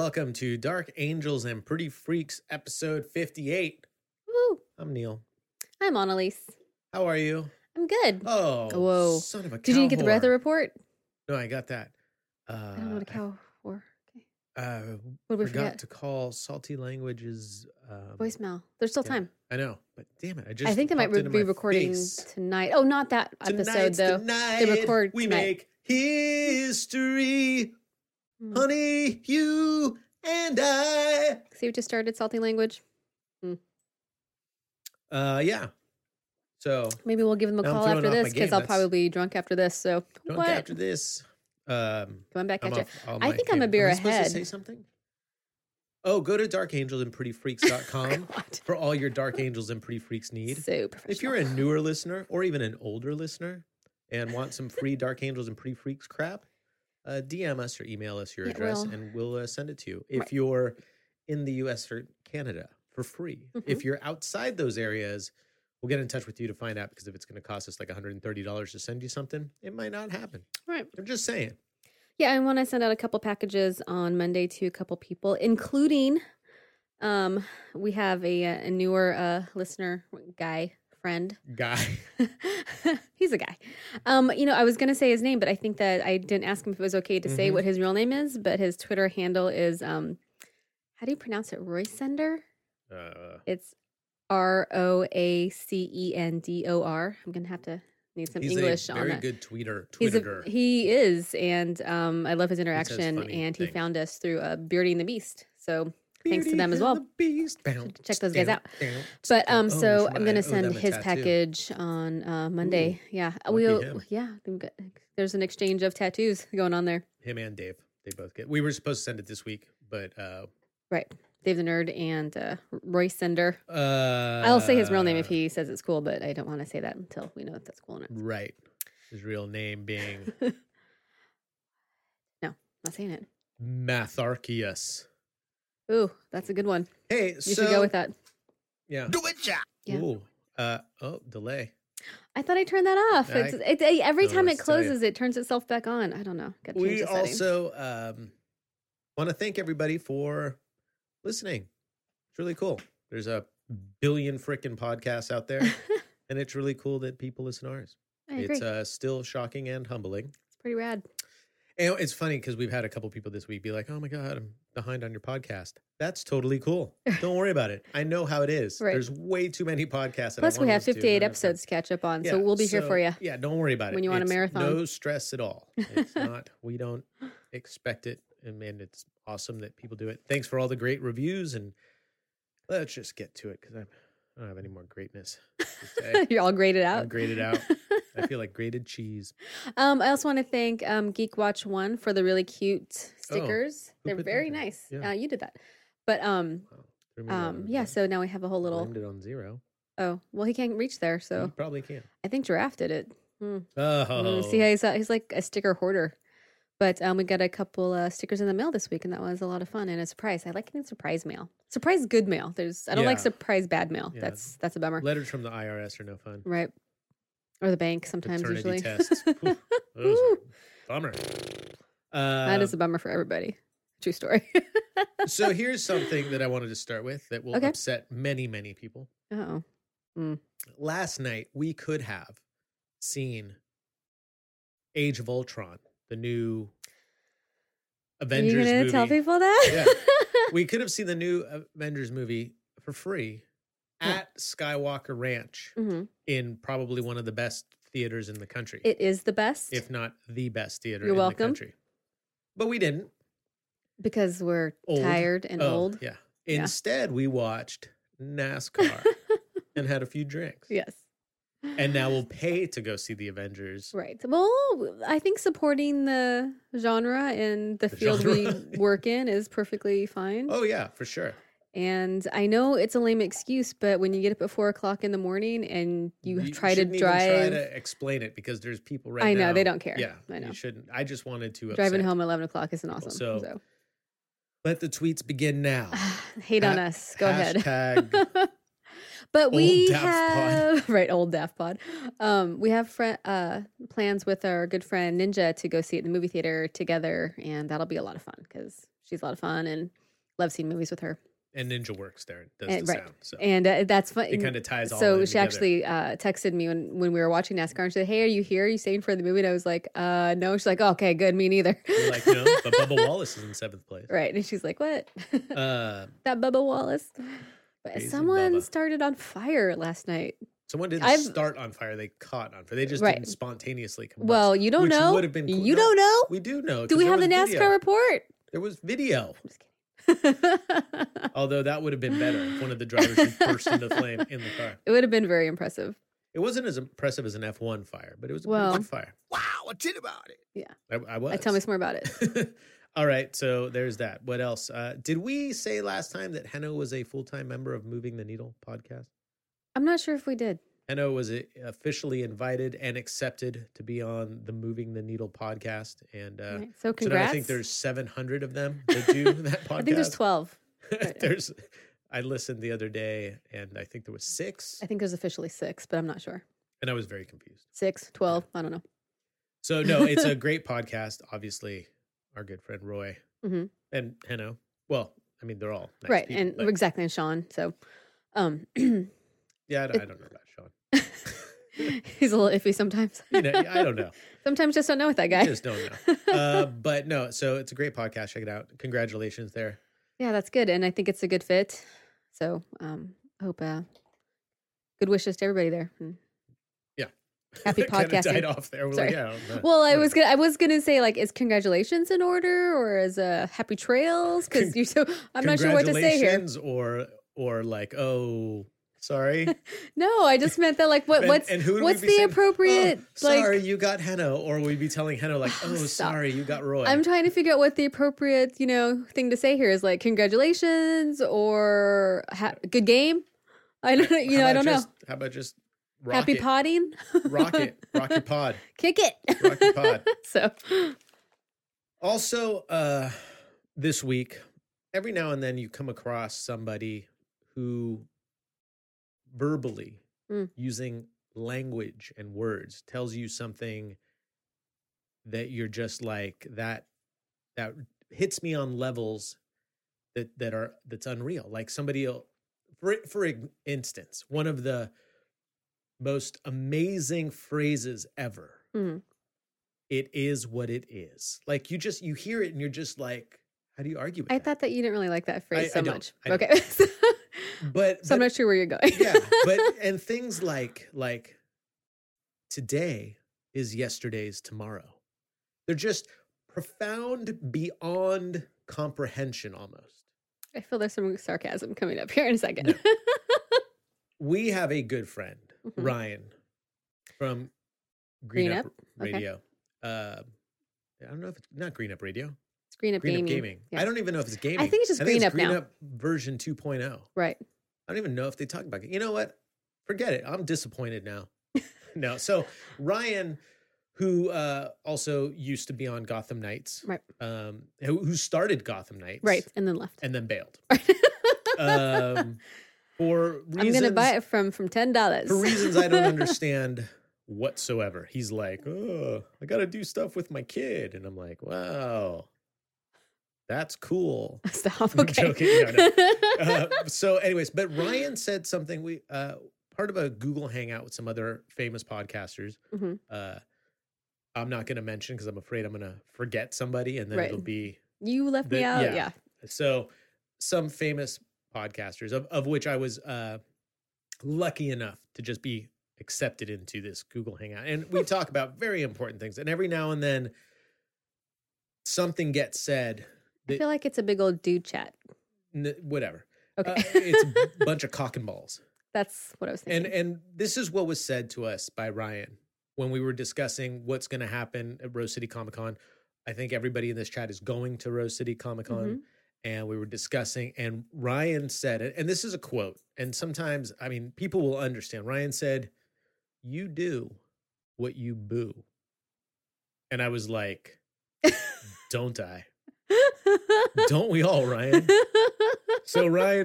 welcome to Dark Angels and Pretty Freaks, episode 58. Woo. I'm Neil. I'm Annalise. How are you? I'm good. Oh, whoa. Son of a cow Did you get the whore. weather report? No, I got that. I don't know what a cow for. Okay. Forgot What did we forget? to call Salty Languages. Voicemail. There's still time. I know, but damn it. I think they might be recording tonight. Oh, not that episode, though. Tonight, They record we tonight. make history. Honey, you and I. See what just started, Salty Language? Yeah. So Maybe we'll give them a Now I'm call throwing after off my this because game. I'll That's- probably be drunk after this. So drunk what? after this. Coming back I'm at you. off all I my think I'm a game. beer Am I supposed ahead. to say something? Oh, go to darkangelandprettyfreaks.com God. for all your Dark Angels and Pretty Freaks need. So professional. If you're a newer listener or even an older listener and want some free Dark Angels and Pretty Freaks crap, DM us or email us your Yeah, address well, and we'll send it to you. If right. you're in the US or Canada for free. Mhm. If you're outside those areas, we'll get in touch with you to find out, because if it's going to cost us like $130 to send you something, it might not happen. Right. I'm just saying. Yeah, I want to send out a couple packages on Monday to a couple people, including we have a newer listener friend. Guy. He's a guy. I was going to say his name, but I think that I didn't ask him if it was okay to say what his real name is, but his Twitter handle is, how do you pronounce it? Roysender? It's ROACENDOR. I'm going to have to need some He's English a on very that. good Twitter. He is, and I love his interaction, funny and he things. found us through Beardy and the Beast. So thanks to them as well. Check those guys out. But so I'm gonna send his package on Monday. Yeah, him. There's an exchange of tattoos going on there. Him and Dave. They both get. We were supposed to send it this week, but Right, Dave the Nerd and Roy Sender. I'll say his real name if he says it's cool, but I don't want to say that until we know if that's cool or not. Right. His real name being No, not saying it. Matharchius. Ooh, that's a good one. Hey, You should go with that. Yeah. Do it, ja. Yeah. Ooh. Delay. I thought I turned that off. I- Every No, time it let's tell you. closes, it turns itself back on. I don't know. Gotta change We the setting. also want to thank everybody for listening. It's really cool. There's a billion frickin' podcasts out there, and it's really cool that people listen to ours. I agree. It's still shocking and humbling. It's pretty rad. And it's funny because we've had a couple people this week be like, "Oh my God, I'm behind on your podcast." That's totally cool. Don't worry about it. I know how it is. Right. There's way too many podcasts. That Plus, I we wanna have listen to, 58 and I don't have episodes to catch up on, so Yeah, we'll be here for you. Yeah, don't worry about it. When you want a It's marathon. No stress at all. It's not. We don't expect it, and it's awesome that people do it. Thanks for all the great reviews, and let's just get to it because I don't have any more greatness to say. You're all graded out. I'm graded out. I feel like grated cheese. I also want to thank Geek Watch One for the really cute stickers. who They're put that very there? nice. Yeah. You did that. But Wow, threw me down. yeah. So now we have a whole little. Blamed it on zero. Oh, well, he can't reach there, You so probably can. I think Giraffe did it. Oh, See how he's like a sticker hoarder. But we got a couple stickers in the mail this week, and that was a lot of fun and a surprise. I like getting surprise mail. Surprise good mail. I don't like Yeah. surprise bad mail. Yeah. That's a bummer. letters from the IRS are no fun. Right. Or the bank sometimes Paternity usually. tests. Ooh, those are bummer. That is a bummer for everybody. True story. So here's something that I wanted to start with that will Okay. upset many, many people. Oh. Last night, we could have seen Age of Ultron, the new Are Avengers you gonna movie. tell people that? Yeah. We could have seen the new Avengers movie for free at Skywalker Ranch hmm in probably one of the best theaters in the country, It is the best if not the best theater You're in welcome. the country. But we didn't. because we're Old. tired and old. Yeah. Yeah. Instead, we watched NASCAR and had a few drinks. Yes. And now we'll pay to go see the Avengers. Right. Well, I think supporting the genre and the field we work in is perfectly fine. Oh, yeah, for sure. And I know it's a lame excuse, but when you get up at 4:00 in the morning and you try to shouldn't even try drive, to explain it because there's people right I now. know they don't care. Yeah, I know. You shouldn't. I just wanted to driving upset. home at 11 o'clock isn't awesome. So- So, Let the tweets begin now. hate on us. Go ahead. Hashtag But we Old Daft Pod. have right, old Daft Pod. We have plans with our good friend Ninja to go see it in the movie theater together, and that'll be a lot of fun because she's a lot of fun and love seeing movies with her. And Ninja works there. Does And, the right. sound. So And that's fun. it kind of ties all So in she together. actually texted me when we were watching NASCAR and she said, "Hey, are you here? Are you staying for the movie?" And I was like, no. She's like, oh, okay, good. Me neither. You're like, no, but Bubba Wallace is in 7th place. Right. And she's like, what? Uh, That Bubba Wallace. But Crazy someone Bubba. started on fire last night. Someone didn't I've- start on fire. They caught on fire. They just Right. didn't spontaneously combust. Well, you don't which know. would have been cool. You No, don't know. We do know. Do 'cause we there have the was NASCAR video. report? There was video. I'm just kidding. Although that would have been better if one of the drivers had burst into flame in the car. It would have been very impressive. It wasn't as impressive as an F1 fire, but it was a Well- pretty good fire. Wow, what's it about it? Yeah. I was. Tell me some more about it. All right, so there's that. What else? Did we say last time that Heno was a full-time member of Moving the Needle podcast? I'm not sure if we did. Heno was officially invited and accepted to be on the Moving the Needle podcast. And Right. So so now congrats. I think there's 700 of them that do that podcast. I think there's 12. I listened the other day and I think there was 6 I think there's officially 6, but I'm not sure. and I was very confused. 6, 12. I don't know. So no, it's a great podcast. Obviously, our good friend Roy Mhm. and Heno. Well, I mean, they're all nice Right. people, And but- exactly. And Sean. So, yeah, I don't know about Sean. he's a little iffy sometimes. You know, I don't know. Sometimes just don't know with that I guy. just don't know. But no, so it's a great podcast. Check it out. Congratulations there. Yeah, that's good. And I think it's a good fit. So, hope good wishes to everybody there. And Yeah. Happy It kinda podcasting. died off there. We're Sorry. like, yeah, Well, I was gonna say, like, is congratulations in order or is happy trails? Because I'm not sure what to say here. congratulations or like, oh, sorry. No, I just meant that, like, what's and who would we what's be the saying, appropriate? "Oh, like, sorry, you got Heno, or we'd be telling Heno like, oh, Stop. sorry, you got Roy. I'm trying to figure out what the appropriate, thing to say here is. Like, congratulations or good game. I don't, I don't know. How about just rock Happy it? potting. Rock it. Rock your pod. Kick it. Rock your pod. So, Also, this week, every now and then you come across somebody who verbally, using language and words, tells you something that you're just like, that hits me on levels that's unreal. Like somebody, for instance, one of the most amazing phrases ever. Mhm. It is what it is. Like you hear it and you're just like, how do you argue with I that? thought that you didn't really like that phrase so I don't. much. I don't. Okay. But So I'm not sure where you're going. yeah, and things like today is yesterday's tomorrow. They're just profound beyond comprehension almost. I feel there's some sarcasm coming up here in a second. No. We have a good friend, Mhm. Ryan, from Green Up Okay. Radio. I don't know if it's not Green Up Radio. It's Green Up Green Gaming. Up Gaming. Yeah. I don't even know if it's gaming. I think it's just Green Up Green now. Up version 2.0. Right. I don't even know if they talk about it. You know what? Forget it. I'm disappointed now. No. So Ryan, who also used to be on Gotham Knights, Right. Who started Gotham Knights, Right. And then left. and then bailed. For reasons, I'm gonna buy it from $10. for reasons I don't understand whatsoever. He's like, oh, I got to do stuff with my kid, and I'm like, wow, that's cool. Stop. I'm Okay. joking. No. So, anyways, but Ryan said something. We part of a Google Hangout with some other famous podcasters. Mhm. I'm not going to mention because I'm afraid I'm going to forget somebody, and then Right. it'll be You left me out. Yeah. So some famous podcasters, of which I was lucky enough to just be accepted into this Google Hangout, and we talk about very important things. And every now and then, something gets said. I feel like it's a big old dude chat. Whatever. Okay. It's a bunch of cock and balls. That's what I was thinking. And this is what was said to us by Ryan when we were discussing what's going to happen at Rose City Comic Con. I think everybody in this chat is going to Rose City Comic Con. Mhm. And we were discussing, and Ryan said it, and this is a quote, and sometimes, I mean, people will understand. Ryan said, "You do what you boo." And I was like, don't I? Don't we all, Ryan? So Ryan